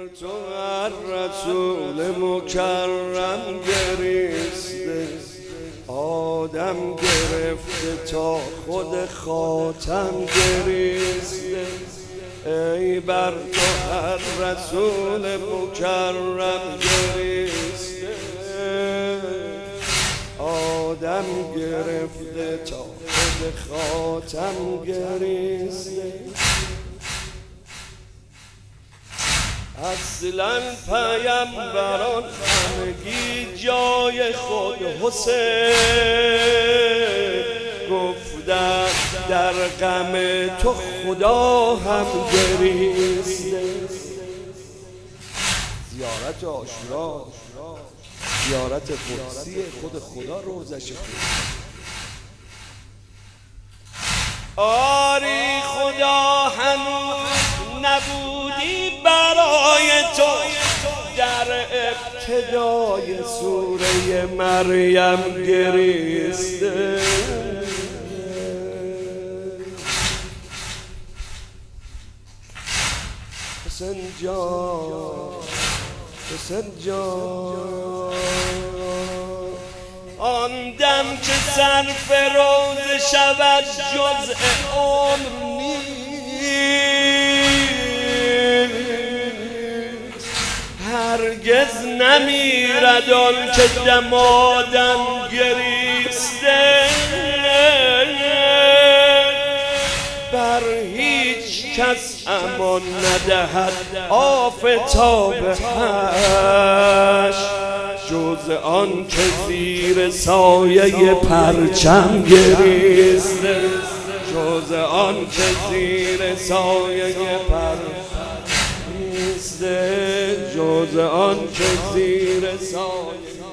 تو هر رسول مکرم گریسته، آدم گرفته تا خود خاتم گریسته. ای بر تو هر رسول مکرم گریسته، آدم گرفته تا خود خاتم گریسته. اصلا پیامبران همگی جای خود حسین گفتن، در غم تو خدا هم گریسته. زیارت عاشورا، زیارت قدسی خود خدا روزش خود. آری خدا هنوز نبودی برای تو، در ابتدای سوره مریم گریسته. حسین جان، حسین جان، آن دم که صرف روز شود جزء عمر نیست، هرگز نمیرد آن که دمادم گریسته. بر هیچ کس امان ندهد آفتاب حشر جز آن که زیر سایه پرچم گریسته، جز آن که زیر سایه پرچم گریسته، جز آن که زیر سایه